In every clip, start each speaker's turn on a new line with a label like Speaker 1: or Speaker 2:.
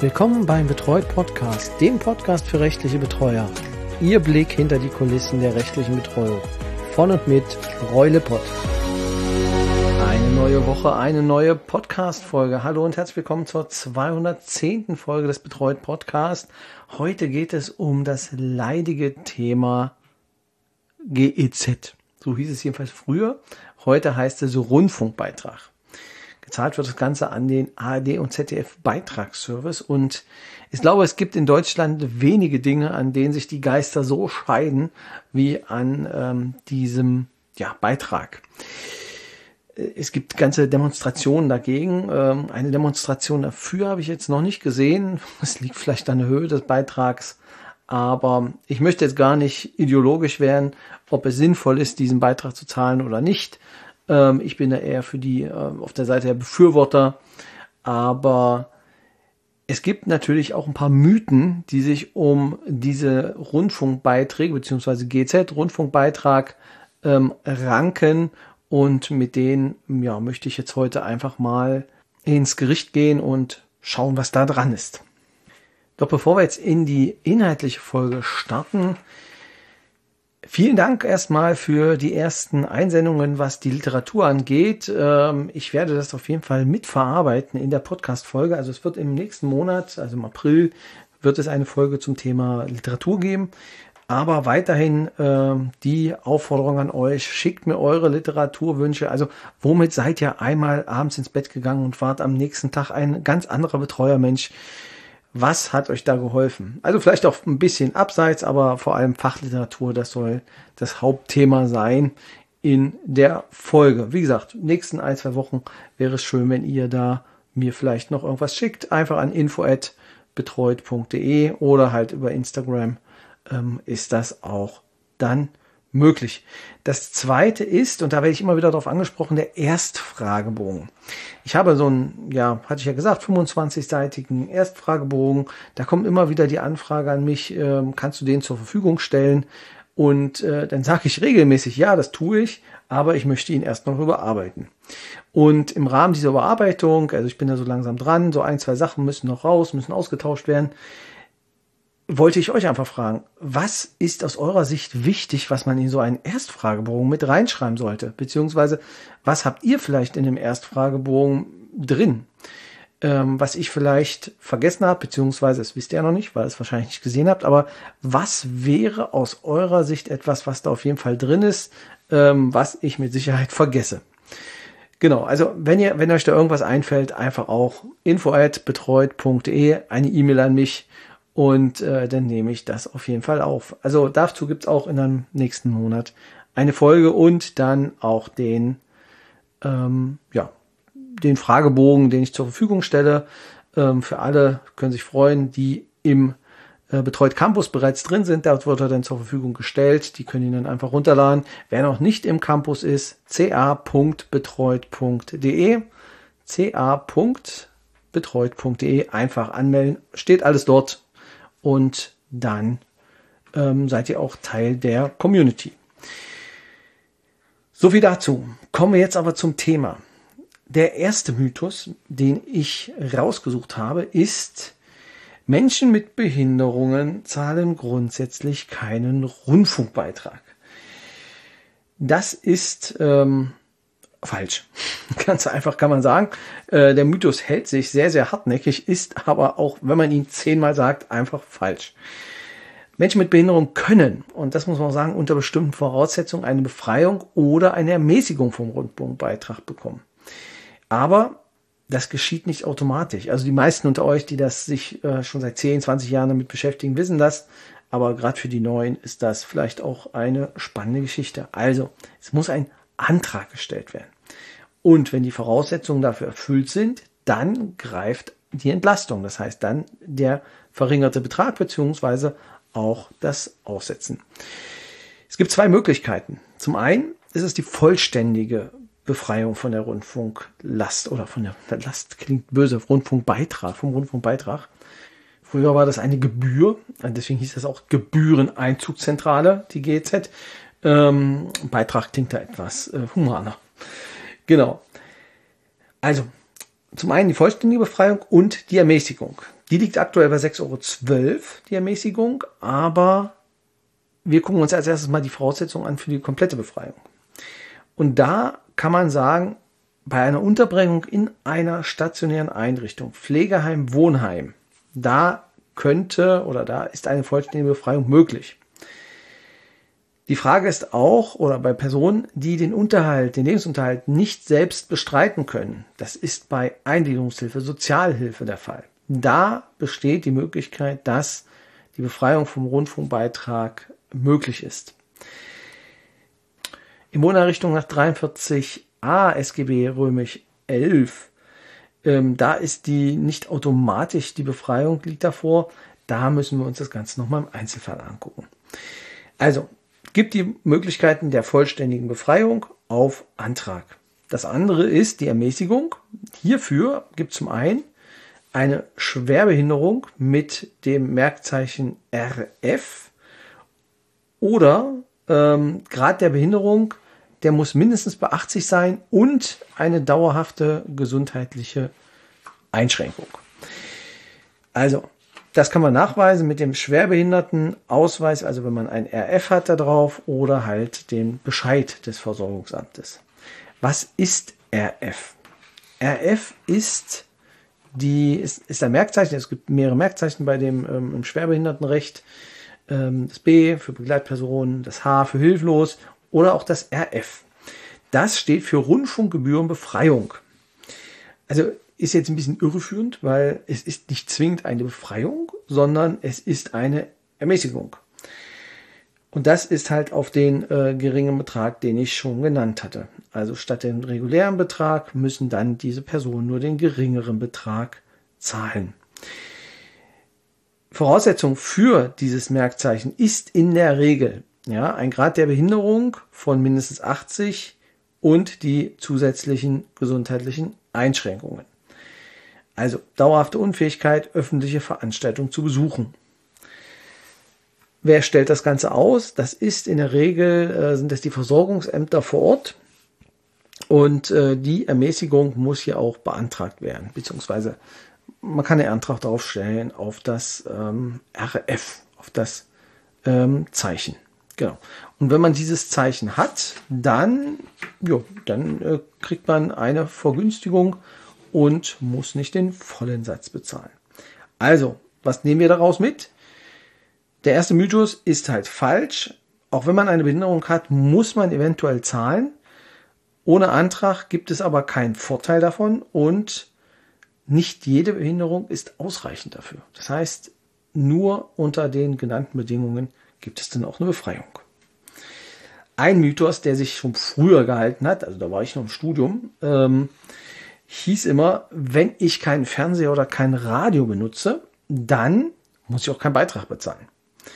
Speaker 1: Willkommen beim Betreut Podcast, dem Podcast für rechtliche Betreuer. Ihr Blick hinter die Kulissen der rechtlichen Betreuung. Von und mit Roy Lippert. Eine neue Woche, eine neue Podcast-Folge. Hallo und herzlich willkommen zur 210. Folge des Betreut Podcast. Heute geht es um das leidige Thema GEZ. So hieß es jedenfalls früher. Heute heißt es Rundfunkbeitrag. Gezahlt wird das Ganze an den ARD und ZDF Beitragsservice und ich glaube, es gibt in Deutschland wenige Dinge, an denen sich die Geister so scheiden wie an diesem Beitrag. Es gibt ganze Demonstrationen dagegen. Eine Demonstration dafür habe ich jetzt noch nicht gesehen. Es liegt vielleicht an der Höhe des Beitrags, aber ich möchte jetzt gar nicht ideologisch werden, ob es sinnvoll ist, diesen Beitrag zu zahlen oder nicht. Ich bin da eher für die auf der Seite der Befürworter, aber es gibt natürlich auch ein paar Mythen, die sich um diese Rundfunkbeiträge bzw. GEZ-Rundfunkbeitrag ranken und mit denen möchte ich jetzt heute einfach mal ins Gericht gehen und schauen, was da dran ist. Doch bevor wir jetzt in die inhaltliche Folge starten, vielen Dank erstmal für die ersten Einsendungen, was die Literatur angeht. Ich werde das auf jeden Fall mitverarbeiten in der Podcast-Folge. Also es wird im nächsten Monat, also im April, wird es eine Folge zum Thema Literatur geben. Aber weiterhin die Aufforderung an euch, schickt mir eure Literaturwünsche. Also womit seid ihr einmal abends ins Bett gegangen und wart am nächsten Tag ein ganz anderer Betreuermensch? Was hat euch da geholfen? Also vielleicht auch ein bisschen abseits, aber vor allem Fachliteratur, das soll das Hauptthema sein in der Folge. Wie gesagt, nächsten 1-2 Wochen wäre es schön, wenn ihr da mir vielleicht noch irgendwas schickt. Einfach an info@betreut.de oder halt über Instagram ist das auch dann möglich. Das zweite ist, und da werde ich immer wieder darauf angesprochen, der Erstfragebogen. Ich habe so einen, hatte ich ja gesagt, 25-seitigen Erstfragebogen. Da kommt immer wieder die Anfrage an mich, kannst du den zur Verfügung stellen? Und dann sage ich regelmäßig, ja, das tue ich, aber ich möchte ihn erst noch überarbeiten. Und im Rahmen dieser Überarbeitung, also ich bin da so langsam dran, so 1-2 Sachen müssen noch raus, müssen ausgetauscht werden, wollte ich euch einfach fragen, was ist aus eurer Sicht wichtig, was man in so einen Erstfragebogen mit reinschreiben sollte? Beziehungsweise, was habt ihr vielleicht in dem Erstfragebogen drin? Was ich vielleicht vergessen habe, beziehungsweise, das wisst ihr ja noch nicht, weil ihr es wahrscheinlich nicht gesehen habt, aber was wäre aus eurer Sicht etwas, was da auf jeden Fall drin ist, was ich mit Sicherheit vergesse? Genau, also wenn euch da irgendwas einfällt, einfach auch info@betreut.de, eine E-Mail an mich. Und dann nehme ich das auf jeden Fall auf. Also dazu gibt's auch in einem nächsten Monat eine Folge und dann auch den Fragebogen, den ich zur Verfügung stelle. Für alle können sich freuen, die im Betreut Campus bereits drin sind. Dort wird er dann zur Verfügung gestellt. Die können ihn dann einfach runterladen. Wer noch nicht im Campus ist, ca.betreut.de ca.betreut.de einfach anmelden. Steht alles dort. Und dann seid ihr auch Teil der Community. So viel dazu. Kommen wir jetzt aber zum Thema. Der erste Mythos, den ich rausgesucht habe, ist, Menschen mit Behinderungen zahlen grundsätzlich keinen Rundfunkbeitrag. Das ist falsch. Ganz einfach kann man sagen. Der Mythos hält sich sehr, sehr hartnäckig, ist aber auch, wenn man ihn 10-mal sagt, einfach falsch. Menschen mit Behinderung können, und das muss man auch sagen, unter bestimmten Voraussetzungen eine Befreiung oder eine Ermäßigung vom Rundfunkbeitrag bekommen. Aber das geschieht nicht automatisch. Also die meisten unter euch, die das sich schon seit 10, 20 Jahren damit beschäftigen, wissen das. Aber gerade für die Neuen ist das vielleicht auch eine spannende Geschichte. Also, es muss ein Antrag gestellt werden. Und wenn die Voraussetzungen dafür erfüllt sind, dann greift die Entlastung. Das heißt dann der verringerte Betrag beziehungsweise auch das Aussetzen. Es gibt 2 Möglichkeiten. Zum einen ist es die vollständige Befreiung von der Rundfunklast oder von der Last, klingt böse, vom Rundfunkbeitrag. Früher war das eine Gebühr, deswegen hieß das auch Gebühreneinzugszentrale, die GEZ. Beitrag klingt da etwas humaner. Genau. Also, zum einen die vollständige Befreiung und die Ermäßigung. Die liegt aktuell bei 6,12 €, die Ermäßigung, aber wir gucken uns als erstes mal die Voraussetzungen an für die komplette Befreiung. Und da kann man sagen, bei einer Unterbringung in einer stationären Einrichtung, Pflegeheim, Wohnheim, da ist eine vollständige Befreiung möglich. Die Frage ist auch, oder bei Personen, die den Lebensunterhalt nicht selbst bestreiten können, das ist bei Eingliederungshilfe, Sozialhilfe der Fall. Da besteht die Möglichkeit, dass die Befreiung vom Rundfunkbeitrag möglich ist. In Wohneinrichtungen nach 43a SGB römisch 11, da ist die nicht automatisch, die Befreiung liegt davor. Da müssen wir uns das Ganze nochmal im Einzelfall angucken. Also, gibt die Möglichkeiten der vollständigen Befreiung auf Antrag. Das andere ist die Ermäßigung. Hierfür gibt es zum einen eine Schwerbehinderung mit dem Merkzeichen RF oder Grad der Behinderung, der muss mindestens bei 80 sein und eine dauerhafte gesundheitliche Einschränkung. Also, das kann man nachweisen mit dem Schwerbehindertenausweis, also wenn man ein RF hat da drauf oder halt den Bescheid des Versorgungsamtes. Was ist RF? RF ist ein Merkzeichen, es gibt mehrere Merkzeichen bei dem im Schwerbehindertenrecht. Das B für Begleitpersonen, das H für hilflos oder auch das RF. Das steht für Rundfunkgebührenbefreiung. Also ist jetzt ein bisschen irreführend, weil es ist nicht zwingend eine Befreiung, sondern es ist eine Ermäßigung. Und das ist halt auf den geringen Betrag, den ich schon genannt hatte. Also statt dem regulären Betrag müssen dann diese Personen nur den geringeren Betrag zahlen. Voraussetzung für dieses Merkzeichen ist in der Regel ein Grad der Behinderung von mindestens 80 und die zusätzlichen gesundheitlichen Einschränkungen. Also dauerhafte Unfähigkeit, öffentliche Veranstaltungen zu besuchen. Wer stellt das Ganze aus? Das ist in der Regel, sind das die Versorgungsämter vor Ort. Und die Ermäßigung muss hier auch beantragt werden, beziehungsweise man kann den Antrag darauf stellen, auf das RF, auf das Zeichen. Genau. Und wenn man dieses Zeichen hat, dann kriegt man eine Vergünstigung und muss nicht den vollen Satz bezahlen. Also, was nehmen wir daraus mit? Der erste Mythos ist halt falsch. Auch wenn man eine Behinderung hat, muss man eventuell zahlen. Ohne Antrag gibt es aber keinen Vorteil davon und nicht jede Behinderung ist ausreichend dafür. Das heißt, nur unter den genannten Bedingungen gibt es dann auch eine Befreiung. Ein Mythos, der sich schon früher gehalten hat, also da war ich noch im Studium, hieß immer, wenn ich keinen Fernseher oder kein Radio benutze, dann muss ich auch keinen Beitrag bezahlen.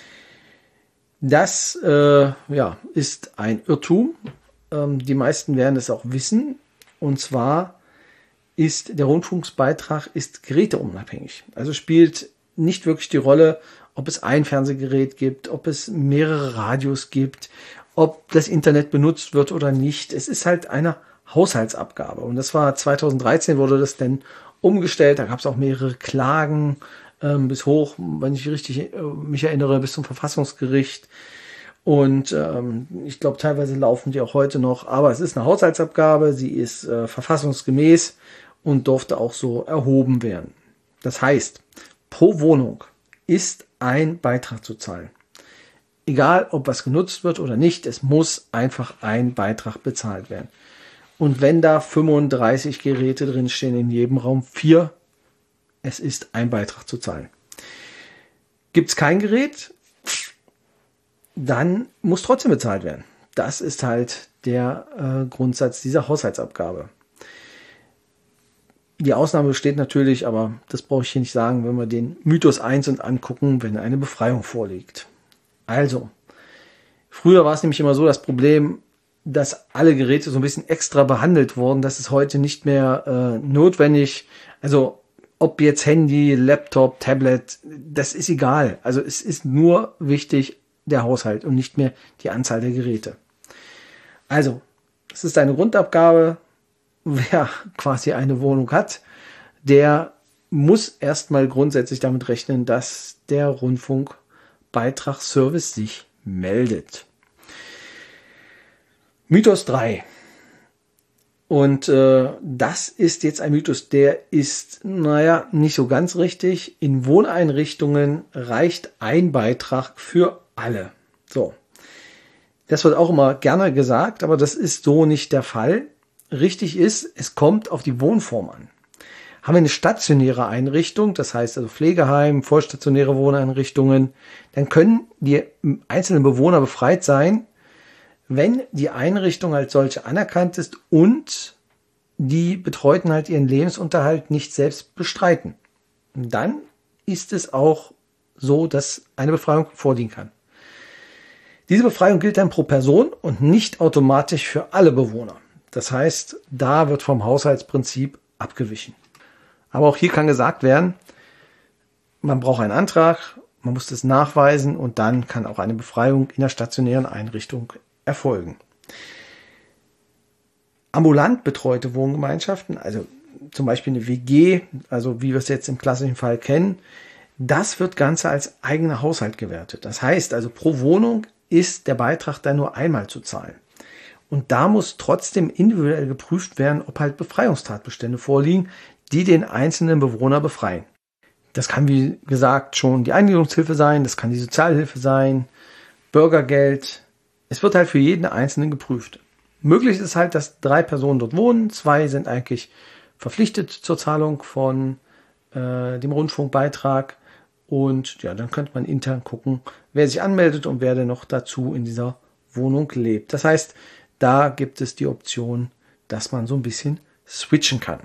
Speaker 1: Das ist ein Irrtum. Die meisten werden es auch wissen. Und zwar ist der Rundfunksbeitrag geräteunabhängig. Also spielt nicht wirklich die Rolle, ob es ein Fernsehgerät gibt, ob es mehrere Radios gibt, ob das Internet benutzt wird oder nicht. Es ist halt eine Haushaltsabgabe. Und das war 2013 wurde das dann umgestellt. Da gab es auch mehrere Klagen bis hoch, wenn ich richtig mich erinnere, bis zum Verfassungsgericht. Und ich glaube, teilweise laufen die auch heute noch. Aber es ist eine Haushaltsabgabe. Sie ist verfassungsgemäß und durfte auch so erhoben werden. Das heißt, pro Wohnung ist ein Beitrag zu zahlen. Egal, ob was genutzt wird oder nicht, es muss einfach ein Beitrag bezahlt werden. Und wenn da 35 Geräte drinstehen, in jedem Raum 4, es ist ein Beitrag zu zahlen. Gibt es kein Gerät, dann muss trotzdem bezahlt werden. Das ist halt der Grundsatz dieser Haushaltsabgabe. Die Ausnahme besteht natürlich, aber das brauche ich hier nicht sagen, wenn wir den Mythos 1 angucken, wenn eine Befreiung vorliegt. Also, früher war es nämlich immer so, das Problem, dass alle Geräte so ein bisschen extra behandelt wurden. Das ist heute nicht mehr notwendig. Also, ob jetzt Handy, Laptop, Tablet, das ist egal. Also, es ist nur wichtig, der Haushalt und nicht mehr die Anzahl der Geräte. Also, es ist eine Grundabgabe. Wer quasi eine Wohnung hat, der muss erstmal grundsätzlich damit rechnen, dass der Rundfunkbeitragsservice sich meldet. Mythos 3. Und das ist jetzt ein Mythos, der ist, nicht so ganz richtig. In Wohneinrichtungen reicht ein Beitrag für alle. So. Das wird auch immer gerne gesagt, aber das ist so nicht der Fall. Richtig ist, es kommt auf die Wohnform an. Haben wir eine stationäre Einrichtung, das heißt also Pflegeheim, vollstationäre Wohneinrichtungen, dann können die einzelnen Bewohner befreit sein, wenn die Einrichtung als solche anerkannt ist und die Betreuten halt ihren Lebensunterhalt nicht selbst bestreiten. Und dann ist es auch so, dass eine Befreiung vorliegen kann. Diese Befreiung gilt dann pro Person und nicht automatisch für alle Bewohner. Das heißt, da wird vom Haushaltsprinzip abgewichen. Aber auch hier kann gesagt werden, man braucht einen Antrag, man muss das nachweisen und dann kann auch eine Befreiung in der stationären Einrichtung erfolgen. Ambulant betreute Wohngemeinschaften, also zum Beispiel eine WG, also wie wir es jetzt im klassischen Fall kennen, das wird Ganze als eigener Haushalt gewertet. Das heißt also, pro Wohnung ist der Beitrag dann nur einmal zu zahlen. Und da muss trotzdem individuell geprüft werden, ob halt Befreiungstatbestände vorliegen, die den einzelnen Bewohner befreien. Das kann, wie gesagt, schon die Eingliederungshilfe sein, das kann die Sozialhilfe sein, Bürgergeld. Es wird halt für jeden Einzelnen geprüft. Möglich ist halt, dass 3 Personen dort wohnen, 2 sind eigentlich verpflichtet zur Zahlung von dem Rundfunkbeitrag und ja, dann könnte man intern gucken, wer sich anmeldet und wer denn noch dazu in dieser Wohnung lebt. Das heißt, da gibt es die Option, dass man so ein bisschen switchen kann.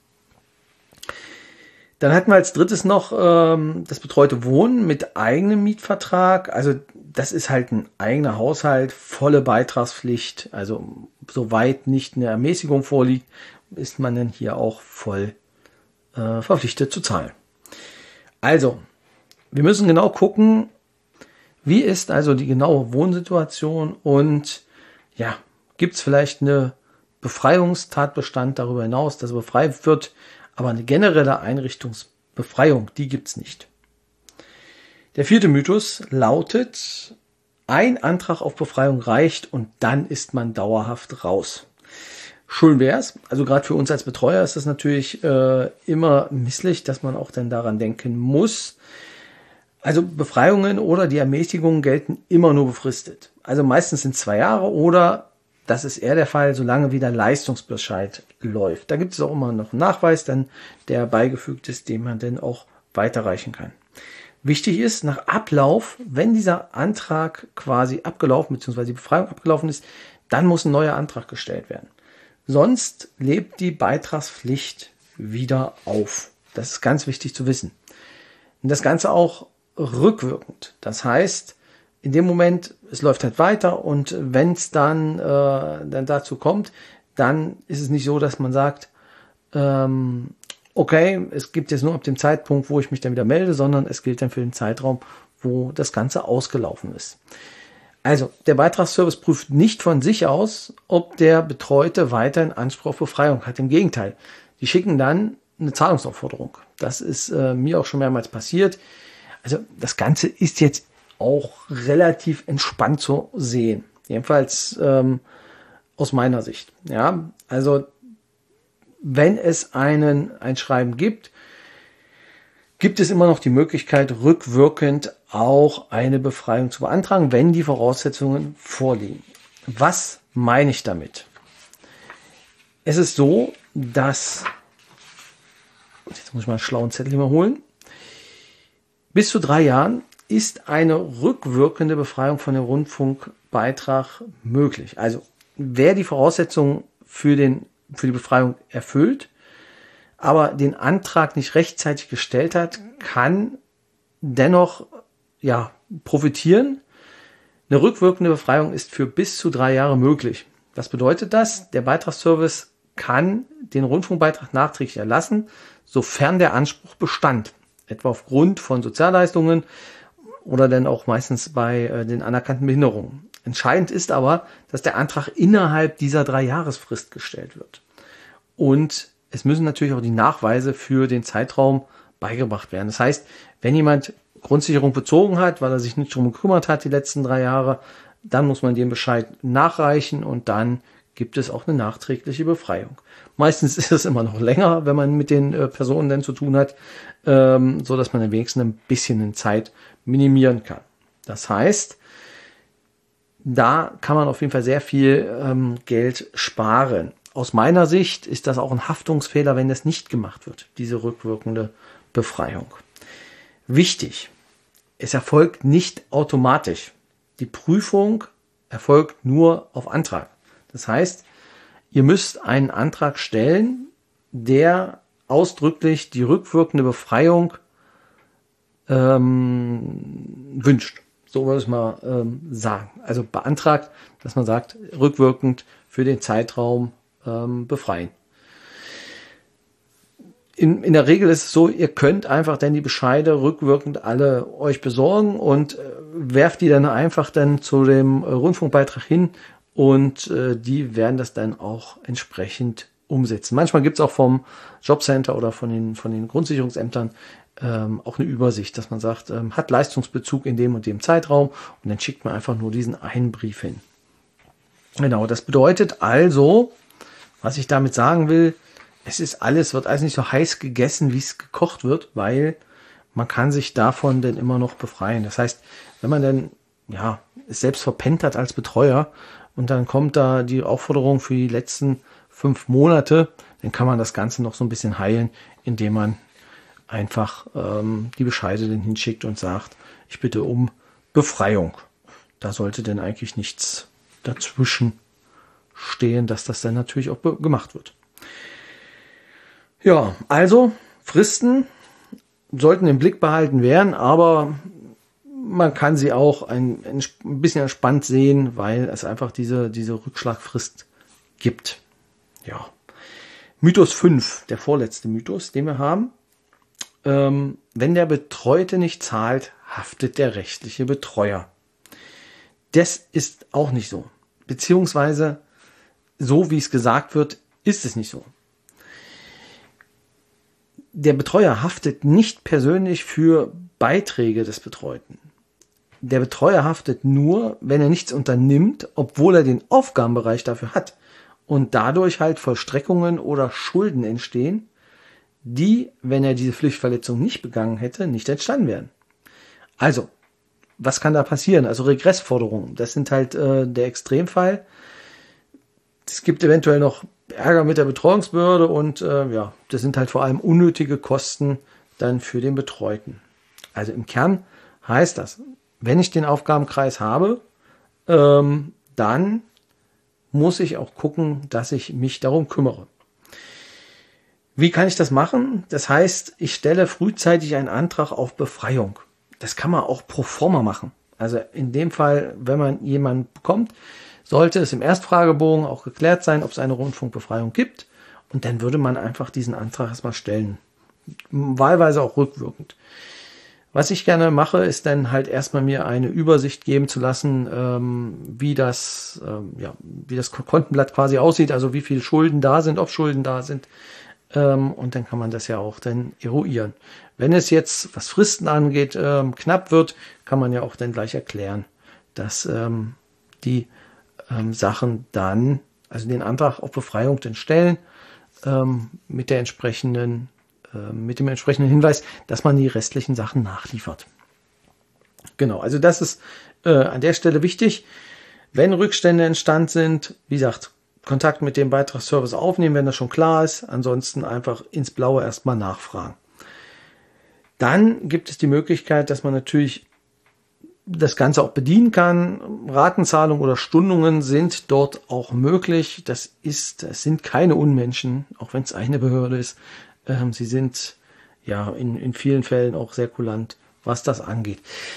Speaker 1: Dann hatten wir als drittes noch das betreute Wohnen mit eigenem Mietvertrag. Also das ist halt ein eigener Haushalt, volle Beitragspflicht. Also soweit nicht eine Ermäßigung vorliegt, ist man dann hier auch voll verpflichtet zu zahlen. Also, wir müssen genau gucken, wie ist also die genaue Wohnsituation und ja, gibt es vielleicht eine Befreiungstatbestand darüber hinaus, dass er befreit wird, aber eine generelle Einrichtungsbefreiung, die gibt es nicht. Der 4. Mythos lautet, ein Antrag auf Befreiung reicht und dann ist man dauerhaft raus. Schön wär's. Also gerade für uns als Betreuer ist das natürlich immer misslich, dass man auch dann daran denken muss. Also Befreiungen oder die Ermäßigungen gelten immer nur befristet. Also meistens sind 2 Jahre oder, das ist eher der Fall, solange wie der Leistungsbescheid läuft. Da gibt es auch immer noch einen Nachweis, dann der beigefügt ist, den man dann auch weiterreichen kann. Wichtig ist, nach Ablauf, wenn dieser Antrag quasi abgelaufen bzw. die Befreiung abgelaufen ist, dann muss ein neuer Antrag gestellt werden. Sonst lebt die Beitragspflicht wieder auf. Das ist ganz wichtig zu wissen. Und das Ganze auch rückwirkend. Das heißt, in dem Moment, es läuft halt weiter und wenn es dann dazu kommt, dann ist es nicht so, dass man sagt, okay, es gibt jetzt nur ab dem Zeitpunkt, wo ich mich dann wieder melde, sondern es gilt dann für den Zeitraum, wo das Ganze ausgelaufen ist. Also, der Beitragsservice prüft nicht von sich aus, ob der Betreute weiterhin Anspruch auf Befreiung hat. Im Gegenteil, die schicken dann eine Zahlungsaufforderung. Das ist mir auch schon mehrmals passiert. Also, das Ganze ist jetzt auch relativ entspannt zu sehen. Jedenfalls aus meiner Sicht. Ja, also wenn es ein Schreiben gibt, gibt es immer noch die Möglichkeit, rückwirkend auch eine Befreiung zu beantragen, wenn die Voraussetzungen vorliegen. Was meine ich damit? Es ist so, dass, jetzt muss ich mal einen schlauen Zettel mal holen, bis zu 3 Jahren ist eine rückwirkende Befreiung von dem Rundfunkbeitrag möglich. Also wer die Voraussetzungen für die Befreiung erfüllt, aber den Antrag nicht rechtzeitig gestellt hat, kann dennoch profitieren. Eine rückwirkende Befreiung ist für bis zu 3 Jahre möglich. Was bedeutet das? Der Beitragsservice kann den Rundfunkbeitrag nachträglich erlassen, sofern der Anspruch bestand, etwa aufgrund von Sozialleistungen oder dann auch meistens bei den anerkannten Behinderungen. Entscheidend ist aber, dass der Antrag innerhalb dieser 3-Jahresfrist gestellt wird. Und es müssen natürlich auch die Nachweise für den Zeitraum beigebracht werden. Das heißt, wenn jemand Grundsicherung bezogen hat, weil er sich nicht darum gekümmert hat die letzten 3 Jahre, dann muss man den Bescheid nachreichen und dann gibt es auch eine nachträgliche Befreiung. Meistens ist es immer noch länger, wenn man mit den Personen dann zu tun hat, so dass man am wenigsten ein bisschen in Zeit minimieren kann. Das heißt, da kann man auf jeden Fall sehr viel Geld sparen. Aus meiner Sicht ist das auch ein Haftungsfehler, wenn das nicht gemacht wird, diese rückwirkende Befreiung. Wichtig, es erfolgt nicht automatisch. Die Prüfung erfolgt nur auf Antrag. Das heißt, ihr müsst einen Antrag stellen, der ausdrücklich die rückwirkende Befreiung wünscht. So würde ich mal sagen. Also beantragt, dass man sagt, rückwirkend für den Zeitraum befreien. In der Regel ist es so, ihr könnt einfach dann die Bescheide rückwirkend alle euch besorgen und werft die dann einfach dann zu dem Rundfunkbeitrag hin und die werden das dann auch entsprechend umsetzen. Manchmal gibt es auch vom Jobcenter oder von den Grundsicherungsämtern auch eine Übersicht, dass man sagt, hat Leistungsbezug in dem und dem Zeitraum und dann schickt man einfach nur diesen einen Brief hin. Genau, das bedeutet also, was ich damit sagen will, wird alles nicht so heiß gegessen, wie es gekocht wird, weil man kann sich davon dann immer noch befreien. Das heißt, wenn man dann es selbst verpennt hat als Betreuer und dann kommt da die Aufforderung für die letzten 5 Monate, dann kann man das Ganze noch so ein bisschen heilen, indem man einfach die Bescheide dann hinschickt und sagt, ich bitte um Befreiung. Da sollte dann eigentlich nichts dazwischen stehen, dass das dann natürlich auch gemacht wird. Ja, also Fristen sollten im Blick behalten werden, aber man kann sie auch ein bisschen entspannt sehen, weil es einfach diese Rückschlagfrist gibt. Ja. Mythos 5, der vorletzte Mythos, den wir haben. Wenn der Betreute nicht zahlt, haftet der rechtliche Betreuer. Das ist auch nicht so. Beziehungsweise, so wie es gesagt wird, ist es nicht so. Der Betreuer haftet nicht persönlich für Beiträge des Betreuten. Der Betreuer haftet nur, wenn er nichts unternimmt, obwohl er den Aufgabenbereich dafür hat und dadurch halt Vollstreckungen oder Schulden entstehen, die, wenn er diese Pflichtverletzung nicht begangen hätte, nicht entstanden wären. Also, was kann da passieren? Also Regressforderungen, das sind halt der Extremfall. Es gibt eventuell noch Ärger mit der Betreuungsbehörde und das sind halt vor allem unnötige Kosten dann für den Betreuten. Also im Kern heißt das, wenn ich den Aufgabenkreis habe, dann muss ich auch gucken, dass ich mich darum kümmere. Wie kann ich das machen? Das heißt, ich stelle frühzeitig einen Antrag auf Befreiung. Das kann man auch pro forma machen. Also in dem Fall, wenn man jemanden bekommt, sollte es im Erstfragebogen auch geklärt sein, ob es eine Rundfunkbefreiung gibt. Und dann würde man einfach diesen Antrag erstmal stellen. Wahlweise auch rückwirkend. Was ich gerne mache, ist dann halt erstmal mir eine Übersicht geben zu lassen, wie das Kontenblatt quasi aussieht, also wie viele Schulden da sind, ob Schulden da sind. Und dann kann man das ja auch dann eruieren. Wenn es jetzt, was Fristen angeht, knapp wird, kann man ja auch dann gleich erklären, dass die Sachen dann, also den Antrag auf Befreiung dann stellen, mit dem entsprechenden Hinweis, dass man die restlichen Sachen nachliefert. Genau, also das ist an der Stelle wichtig. Wenn Rückstände entstanden sind, wie gesagt, Kontakt mit dem Beitragsservice aufnehmen, wenn das schon klar ist. Ansonsten einfach ins Blaue erstmal nachfragen. Dann gibt es die Möglichkeit, dass man natürlich das Ganze auch bedienen kann. Ratenzahlung oder Stundungen sind dort auch möglich. Es sind keine Unmenschen, auch wenn es eine Behörde ist. Sie sind ja in vielen Fällen auch sehr kulant, was das angeht.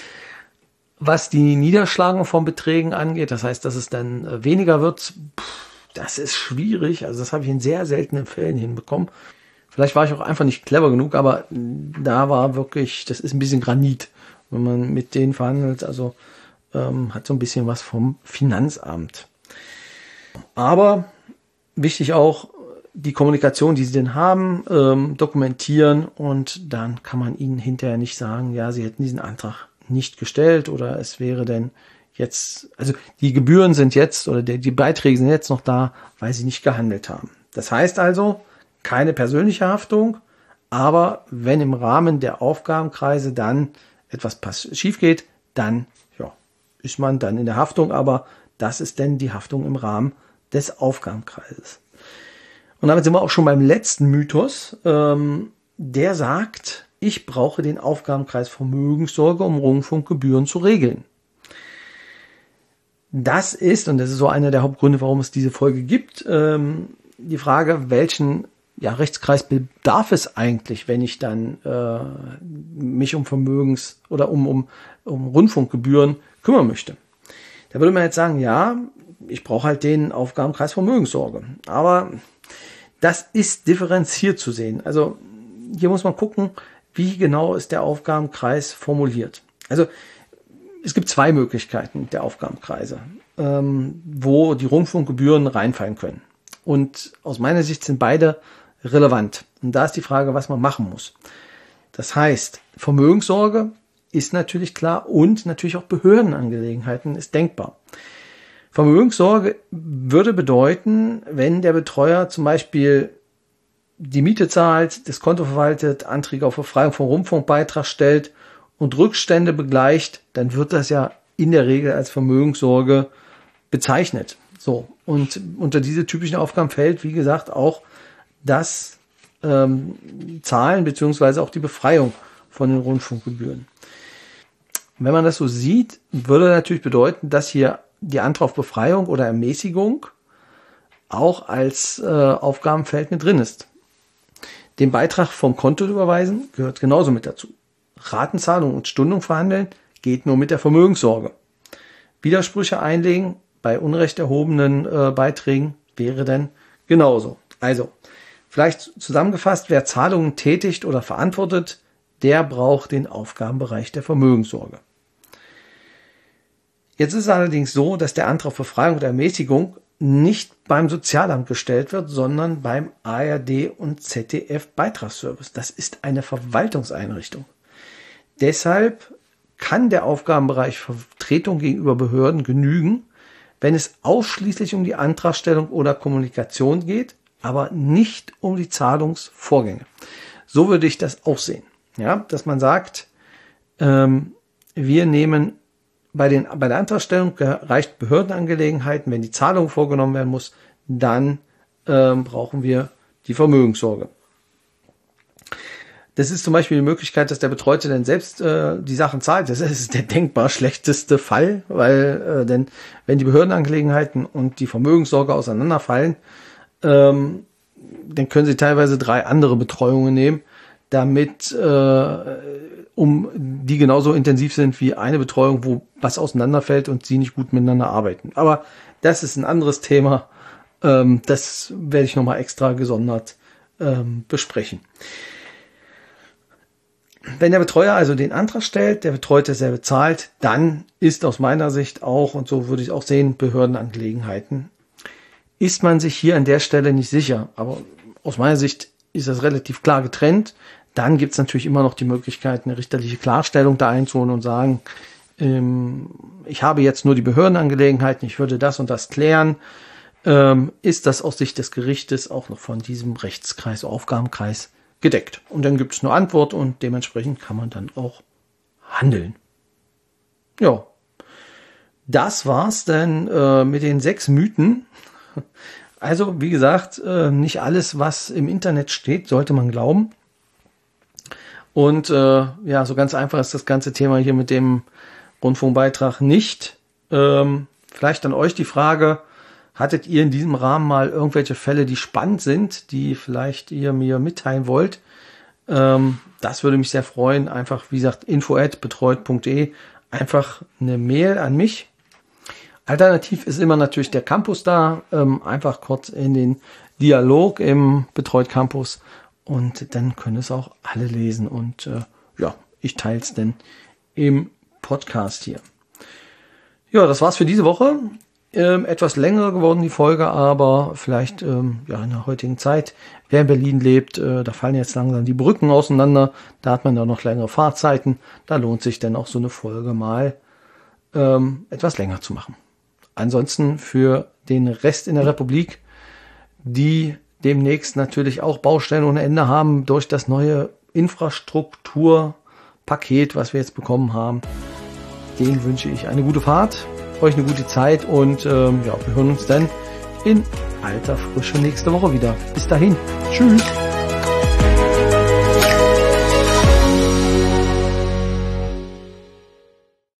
Speaker 1: Was die Niederschlagung von Beträgen angeht, das heißt, dass es dann weniger wird, das ist schwierig. Also das habe ich in sehr seltenen Fällen hinbekommen. Vielleicht war ich auch einfach nicht clever genug, aber da war wirklich, das ist ein bisschen Granit, wenn man mit denen verhandelt. Also hat so ein bisschen was vom Finanzamt. Aber wichtig auch, die Kommunikation, die sie denn haben, dokumentieren und dann kann man ihnen hinterher nicht sagen, ja, sie hätten diesen Antrag nicht gestellt oder es wäre denn jetzt, also die Gebühren sind jetzt oder die Beiträge sind jetzt noch da, weil sie nicht gehandelt haben. Das heißt also, keine persönliche Haftung, aber wenn im Rahmen der Aufgabenkreise dann etwas schief geht, dann ist man dann in der Haftung, aber das ist denn die Haftung im Rahmen des Aufgabenkreises. Und damit sind wir auch schon beim letzten Mythos. Der sagt, ich brauche den Aufgabenkreis Vermögenssorge, um Rundfunkgebühren zu regeln. Das ist, und das ist so einer der Hauptgründe, warum es diese Folge gibt, die Frage, welchen Rechtskreis bedarf es eigentlich, wenn ich dann mich um Vermögens- oder um Rundfunkgebühren kümmern möchte. Da würde man jetzt sagen, ja, ich brauche halt den Aufgabenkreis Vermögenssorge. Aber das ist differenziert zu sehen. Also hier muss man gucken, wie genau ist der Aufgabenkreis formuliert. Also es gibt zwei Möglichkeiten der Aufgabenkreise, wo die Rundfunkgebühren reinfallen können. Und aus meiner Sicht sind beide relevant. Und da ist die Frage, was man machen muss. Das heißt, Vermögenssorge ist natürlich klar und natürlich auch Behördenangelegenheiten ist denkbar. Vermögenssorge würde bedeuten, wenn der Betreuer zum Beispiel die Miete zahlt, das Konto verwaltet, Anträge auf Befreiung vom Rundfunkbeitrag stellt und Rückstände begleicht, dann wird das ja in der Regel als Vermögenssorge bezeichnet. So, und unter diese typischen Aufgaben fällt, wie gesagt, auch das Zahlen bzw. auch die Befreiung von den Rundfunkgebühren. Wenn man das so sieht, würde natürlich bedeuten, dass hier die Antrag auf Befreiung oder Ermäßigung auch als Aufgabenfeld mit drin ist. Den Beitrag vom Konto überweisen gehört genauso mit dazu. Ratenzahlung und Stundung verhandeln geht nur mit der Vermögenssorge. Widersprüche einlegen bei unrecht erhobenen Beiträgen wäre dann genauso. Also, vielleicht zusammengefasst, wer Zahlungen tätigt oder verantwortet, der braucht den Aufgabenbereich der Vermögenssorge. Jetzt ist es allerdings so, dass der Antrag auf Befreiung oder Ermäßigung nicht beim Sozialamt gestellt wird, sondern beim ARD und ZDF Beitragsservice. Das ist eine Verwaltungseinrichtung. Deshalb kann der Aufgabenbereich Vertretung gegenüber Behörden genügen, wenn es ausschließlich um die Antragstellung oder Kommunikation geht, aber nicht um die Zahlungsvorgänge. So würde ich das auch sehen. Ja, dass man sagt, wir nehmen bei der Antragstellung reicht Behördenangelegenheiten, wenn die Zahlung vorgenommen werden muss, dann brauchen wir die Vermögenssorge. Das ist zum Beispiel die Möglichkeit, dass der Betreute dann selbst die Sachen zahlt. Das ist der denkbar schlechteste Fall, weil denn wenn die Behördenangelegenheiten und die Vermögenssorge auseinanderfallen, dann können sie teilweise 3 andere Betreuungen nehmen, damit die genauso intensiv sind wie eine Betreuung, wo was auseinanderfällt und sie nicht gut miteinander arbeiten. Aber das ist ein anderes Thema. Das werde ich nochmal extra gesondert besprechen. Wenn der Betreuer also den Antrag stellt, der Betreute selber zahlt, dann ist aus meiner Sicht auch, und so würde ich auch sehen, Behördenangelegenheiten, ist man sich hier an der Stelle nicht sicher. Aber aus meiner Sicht ist das relativ klar getrennt. Dann gibt es natürlich immer noch die Möglichkeit, eine richterliche Klarstellung da einzuholen und sagen, ich habe jetzt nur die Behördenangelegenheiten, ich würde das und das klären. Ist das aus Sicht des Gerichtes auch noch von diesem Rechtskreis, Aufgabenkreis gedeckt? Und dann gibt es eine Antwort und dementsprechend kann man dann auch handeln. Ja, das war's dann mit den 6 Mythen. Also, wie gesagt, nicht alles, was im Internet steht, sollte man glauben. Und so ganz einfach ist das ganze Thema hier mit dem Rundfunkbeitrag nicht. Vielleicht an euch die Frage, hattet ihr in diesem Rahmen mal irgendwelche Fälle, die spannend sind, die vielleicht ihr mir mitteilen wollt? Das würde mich sehr freuen. Einfach, wie gesagt, info@betreut.de. Einfach eine Mail an mich. Alternativ ist immer natürlich der Campus da. Einfach kurz in den Dialog im Betreut Campus. Und dann können es auch alle lesen. Und ich teile es dann im Podcast hier. Ja, das war's für diese Woche. Etwas länger geworden die Folge, aber vielleicht in der heutigen Zeit, wer in Berlin lebt, da fallen jetzt langsam die Brücken auseinander, da hat man ja noch längere Fahrzeiten, da lohnt sich dann auch so eine Folge mal etwas länger zu machen. Ansonsten für den Rest in der Republik, die demnächst natürlich auch Baustellen ohne Ende haben durch das neue Infrastrukturpaket, was wir jetzt bekommen haben, denen wünsche ich eine gute Fahrt, euch eine gute Zeit und wir hören uns dann in alter Frische nächste Woche wieder. Bis dahin. Tschüss.